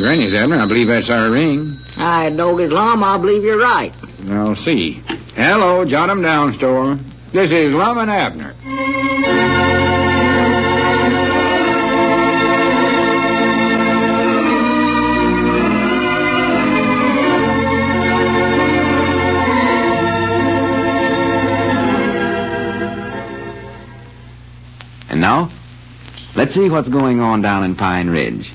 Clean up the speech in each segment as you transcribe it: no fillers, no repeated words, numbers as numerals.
granny's, Abner. I believe that's our ring. I dog his Lum, I believe you're right. I'll see. Hello, Jot 'em Down store. This is Lum and Abner. And now, let's see what's going on down in Pine Ridge.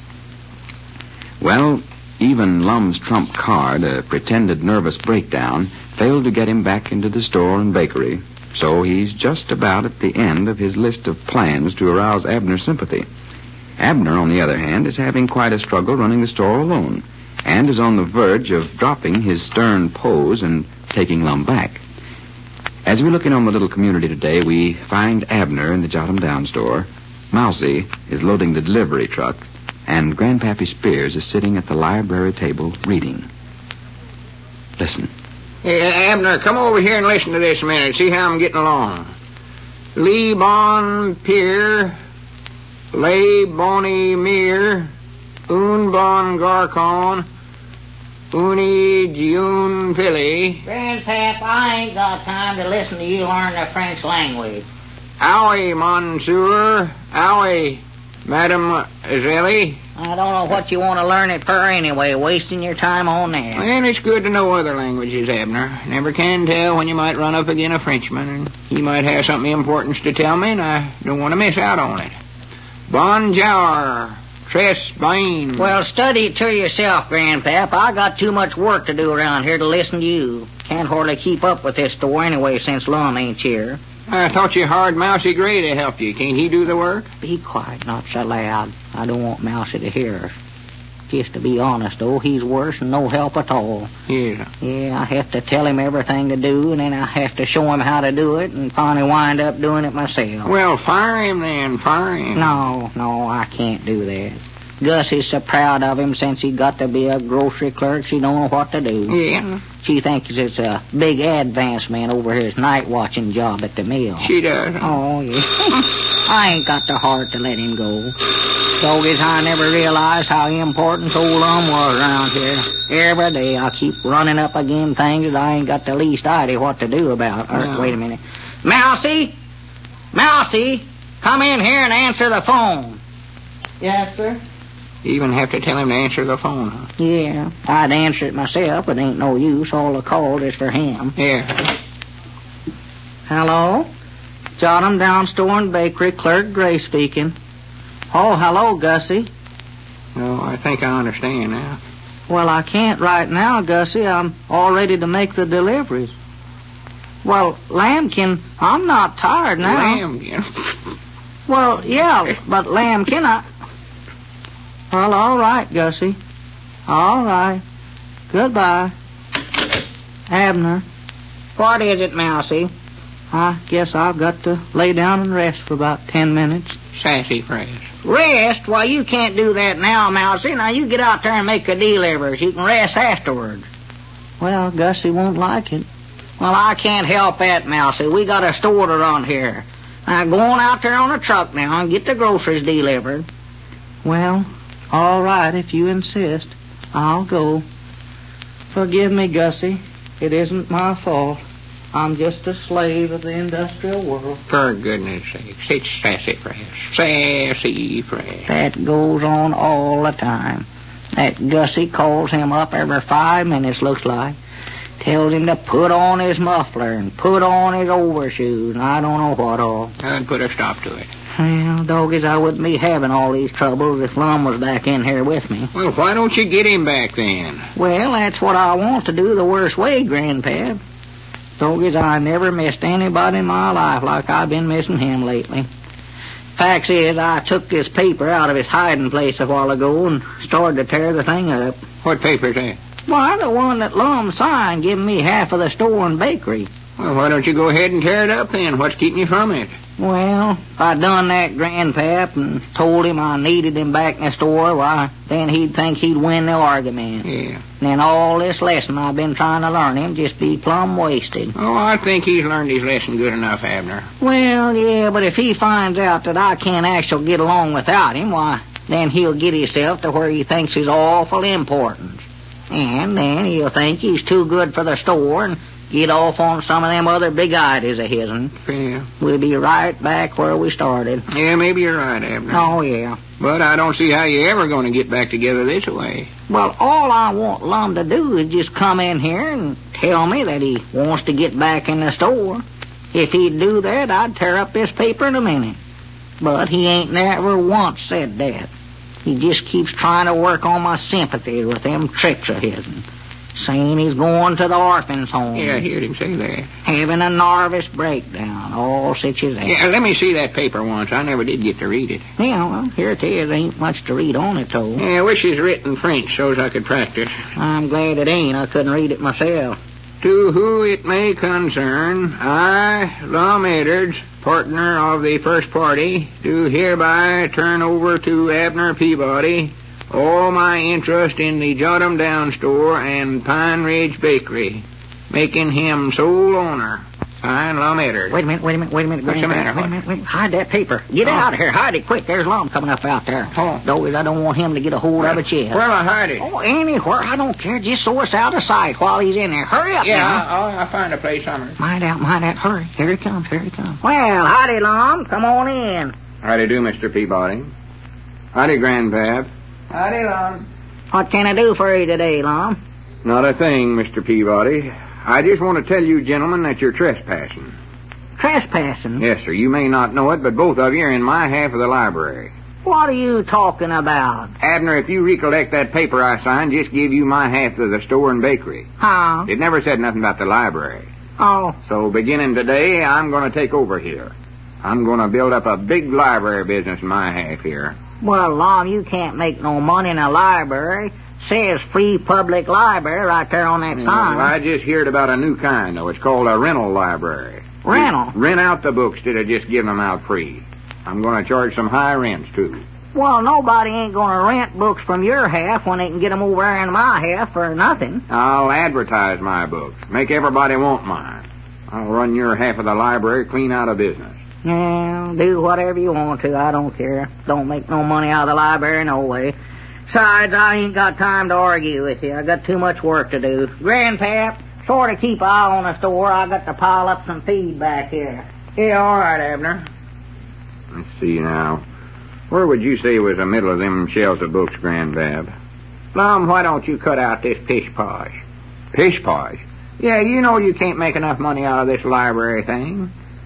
Well, even Lum's trump card, a pretended nervous breakdown, failed to get him back into the store and bakery. So he's just about at the end of his list of plans to arouse Abner's sympathy. Abner, on the other hand, is having quite a struggle running the store alone, and is on the verge of dropping his stern pose and taking Lum back. As we look in on the little community today, we find Abner in the Jot 'em Down store. Mousie is loading the delivery truck, and Grandpappy Spears is sitting at the library table reading. Listen. Hey, Abner, come over here and listen to this a minute. See how I'm getting along. Lee Bon Pier, Lay Bonnie Mere, Un Bon Garcon, Uni June Philly. Grandpap, I ain't got time to listen to you learn the French language. Owie, Monsieur. Owie, Mademoiselle. I don't know what you want to learn it for anyway, wasting your time on that. Well, it's good to know other languages, Abner. Never can tell when you might run up against a Frenchman, and he might have something important to tell me, and I don't want to miss out on it. Bonjour. Tres bien. Well, study it to yourself, Grandpap. I got too much work to do around here to listen to you. Can't hardly keep up with this store anyway since Lum ain't here. I thought you hired Mousy Gray to help you. Can't he do the work? Be quiet, not so loud. I don't want Mousy to hear us. Just to be honest, though, he's worse and no help at all. Yeah. Yeah, I have to tell him everything to do, and then I have to show him how to do it, and finally wind up doing it myself. Well, fire him then. Fire him. No, I can't do that. Gus is so proud of him since he got to be a grocery clerk, she don't know what to do. Yeah. She thinks it's a big advancement over his night watching job at the mill. She does. Oh, yeah. I ain't got the heart to let him go. Doggies, I never realized how important old Lum was around here. Every day I keep running up against things that I ain't got the least idea what to do about. Wait a minute. Mousy, come in here and answer the phone. Yes, sir. You even have to tell him to answer the phone, huh? Yeah, I'd answer it myself, but ain't no use. All the call is for him. Yeah. Hello? Jot 'em Down store and bakery, Clerk Gray speaking. Oh, hello, Gussie. Oh, I think I understand now. Well, I can't right now, Gussie. I'm all ready to make the deliveries. Well, Lambkin, I'm not tired now. Lambkin? Well, yeah, but Lambkin, Well, all right, Gussie. All right. Goodbye. Abner. What is it, Mousy? I guess I've got to lay down and rest for about 10 minutes. Sassy phrase. Rest? Why, you can't do that now, Mousy. Now, you get out there and make the delivers. You can rest afterwards. Well, Gussie won't like it. Well, I can't help that, Mousy. We got a store to run here. Now, go on out there on the truck now and get the groceries delivered. Well, all right, if you insist. I'll go. Forgive me, Gussie. It isn't my fault. I'm just a slave of the industrial world. For goodness sakes, it's sassy phrase. Sassy phrase. That goes on all the time. That Gussie calls him up every 5 minutes, looks like. Tells him to put on his muffler and put on his overshoes and I don't know what all. I'd put a stop to it. Well, doggies, I wouldn't be having all these troubles if Lum was back in here with me. Well, why don't you get him back then? Well, that's what I want to do the worst way, Grandpap. Doggies, I never missed anybody in my life like I've been missing him lately. Facts is, I took this paper out of its hiding place a while ago and started to tear the thing up. What paper's that? Why, the one that Lum signed giving me half of the store and bakery. Well, why don't you go ahead and tear it up then? What's keeping you from it? Well, if I done that, Grandpap, and told him I needed him back in the store, why, then he'd think he'd win the argument. Yeah. And then all this lesson I've been trying to learn him just be plumb wasted. Oh, I think he's learned his lesson good enough, Abner. Well, yeah, but if he finds out that I can't actually get along without him, why, Then he'll get himself to where he thinks he's awful important. And then he'll think he's too good for the store and get off on some of them other big ideas of his'n. Yeah. We'll be right back where we started. Yeah, maybe you're right, Abner. Oh, yeah. But I don't see how you're ever going to get back together this way. Well, all I want Lum to do is just come in here and tell me that he wants to get back in the store. If he'd do that, I'd tear up this paper in a minute. But he ain't never once said that. He just keeps trying to work on my sympathy with them tricks of his'n. Saying he's going to the orphans' home. Yeah, I heard him say that. Having a nervous breakdown, all such as that. Yeah, let me see that paper once. I never did get to read it. Yeah, well, here it is. Ain't much to read on it, though. Yeah, I wish it's written French so's I could practice. I'm glad it ain't. I couldn't read it myself. To who it may concern, I, Lum Edwards, partner of the first party, do hereby turn over to Abner Peabody all my interest in the Jot 'em Down store and Pine Ridge Bakery, making him sole owner. Signed, Lum Edwards. Wait a minute. What's the matter? Wait a minute. Hide that paper. Get it out of here. Hide it quick. There's Lum coming up out there. Oh. Though I don't want him to get a hold of it yet. Where'll I hide it? Oh, anywhere. I don't care. Just so it's out of sight while he's in there. Hurry up Yeah, now. I'll find a place somewhere. Mind out. Hurry. Here he comes. Well, howdy, Lum. Come on in. Howdy do, Mr. Peabody. Howdy, Grandpap. Howdy, Lum. What can I do for you today, Lum? Not a thing, Mr. Peabody. I just want to tell you, gentlemen, that you're trespassing. Trespassing? Yes, sir. You may not know it, but both of you are in my half of the library. What are you talking about? Abner, if you recollect that paper I signed, just give you my half of the store and bakery. Huh? It never said nothing about the library. Oh, So beginning today, I'm going to take over here. I'm going to build up a big library business in my half here. well, Lum, you can't make no money in a library. Says free public library right there on that sign. Well, I just heard about a new kind, though. It's called a rental library. Rental? Rent out the books instead of just giving them out free. I'm going to charge some high rents, too. Well, nobody ain't going to rent books from your half when they can get them over there in my half for nothing. I'll advertise my books. Make everybody want mine. I'll run your half of the library clean out of business. Yeah, do whatever you want to. I don't care. Don't make no money out of the library no way. Besides, I ain't got time to argue with you. I got too much work to do. Grandpap, sort of keep an eye on the store. I got to pile up some feed back here. Yeah, all right, Abner. Let's see now. Where would you say was the middle of them shelves of books, Grandpap? Lum, why don't you cut out this pish-posh? Pish-posh? Yeah, you know you can't make enough money out of this library thing.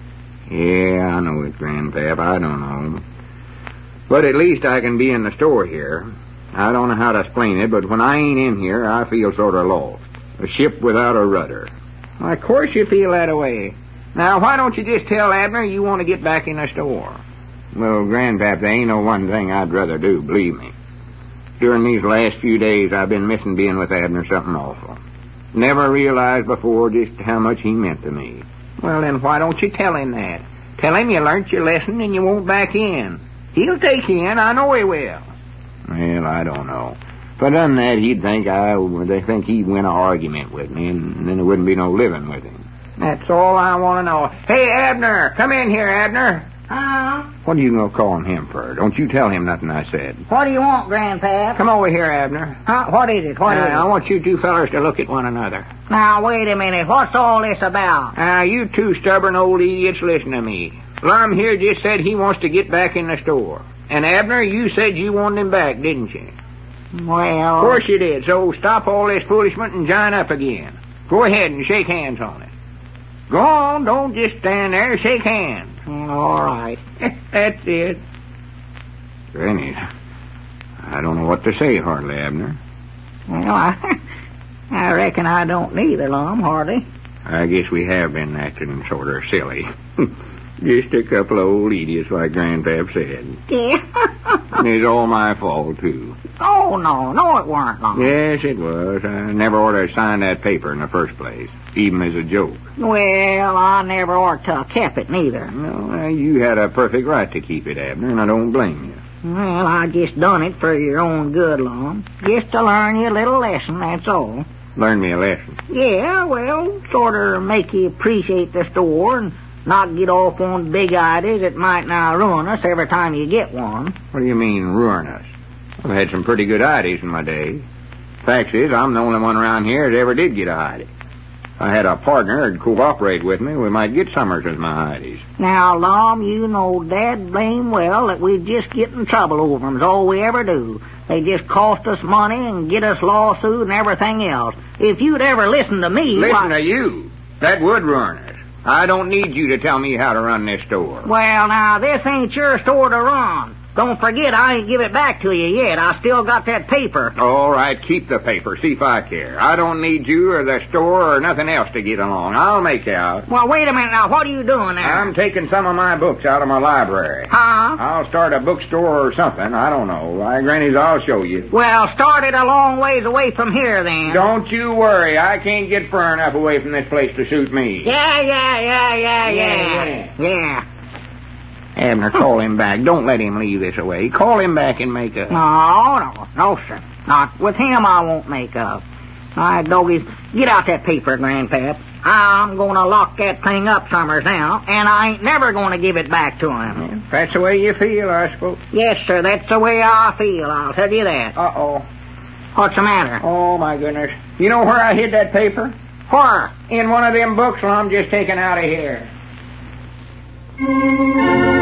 Yeah, I know it, Grandpap. I don't know. But at least I can be in the store here. I don't know how to explain it, but when I ain't in here, I feel sort of lost. A ship without a rudder. Well, of course you feel that way. Now, why don't you just tell Abner you want to get back in the store? Well, Grandpap, there ain't no one thing I'd rather do, believe me. During these last few days, I've been missing being with Abner something awful. Never realized before just how much he meant to me. Well, then why don't you tell him that? Tell him you learnt your lesson and you won't back in. He'll take you in, I know he will. Well, I don't know. If I done that, he'd think they think he'd win an argument with me, and then there wouldn't be no living with him. That's all I want to know. Hey, Abner, come in here, Abner. Huh? What are you going to call him for? Don't you tell him nothing I said. What do you want, Grandpap? Come over here, Abner. Huh? What is it? I want you two fellers to look at one another. Now, wait a minute. What's all this about? Now, you two stubborn old idiots, listen to me. Lum here just said he wants to get back in the store. And, Abner, you said you wanted him back, didn't you? Well... Of course you did. So stop all this foolishness and join up again. Go ahead and shake hands on it. Go on. Don't just stand there. Shake hands. All right. That's it. Granny, I don't know what to say hardly, Abner. Well, I reckon I don't neither, Lum, hardly. I guess we have been acting sort of silly. Just a couple of old idiots, like Grandpap said. Yeah. And it's all my fault, too. Oh, no, it weren't, Lum. Yes, it was. I never ought to have signed that paper in the first place, even as a joke. Well, I never ought to have kept it, neither. No, you had a perfect right to keep it, Abner, and I don't blame you. Well, I just done it for your own good, Lum. Just to learn you a little lesson, that's all. Learn me a lesson. Yeah, well, sort of make you appreciate the store and not get off on big ideas that might now ruin us every time you get one. What do you mean, ruin us? I've had some pretty good ideas in my day. Fact is, I'm the only one around here that ever did get a hidey. If I had a partner who'd cooperate with me, we might get summers as my hideys. Now, Lum, you know dad blame well that we just get in trouble over them. Is all we ever do. They just cost us money and get us lawsuit and everything else. If you'd ever listen to me... Listen to you? That would ruin us. I don't need you to tell me how to run this store. Well, now, this ain't your store to run. Don't forget, I ain't give it back to you yet. I still got that paper. All right, keep the paper. See if I care. I don't need you or the store or nothing else to get along. I'll make out. Well, wait a minute now. What are you doing there? I'm taking some of my books out of my library. Huh? I'll start a bookstore or something. I don't know. My grannies, I'll show you. Well, start it a long ways away from here, then. Don't you worry. I can't get far enough away from this place to suit me. Yeah. Abner, call him back. Don't let him leave this away. Call him back and make up. No, sir. Not with him I won't make up. All right, doggies, get out that paper, Grandpap. I'm going to lock that thing up summers now, and I ain't never going to give it back to him. That's the way you feel, I suppose. Yes, sir, that's the way I feel, I'll tell you that. Uh-oh. What's the matter? Oh, my goodness. You know where I hid that paper? Where? In one of them books I'm just taking out of here.